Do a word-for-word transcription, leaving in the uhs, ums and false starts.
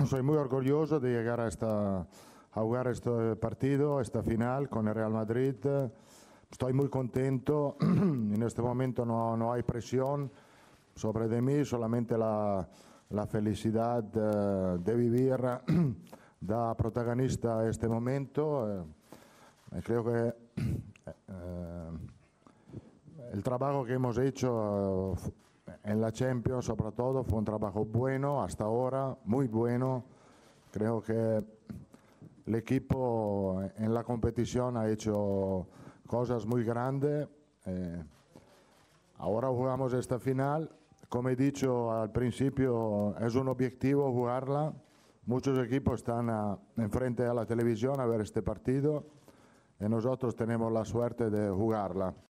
soy muy orgulloso de llegar a, esta, a jugar este partido, esta final con el Real Madrid. Estoy muy contento, en este momento no, no hay presión sobre de mí, solamente la, la felicidad de, de vivir da protagonista a este momento. Eh, creo que eh, el trabajo que hemos hecho eh, en la Champions, sobre todo, fue un trabajo bueno hasta ahora, muy bueno. Creo que el equipo en la competición ha hecho cosas muy grandes. Eh, ahora jugamos esta final. Como he dicho al principio, es un objetivo jugarla. Muchos equipos están a, enfrente a la televisión a ver este partido y nosotros tenemos la suerte de jugarla.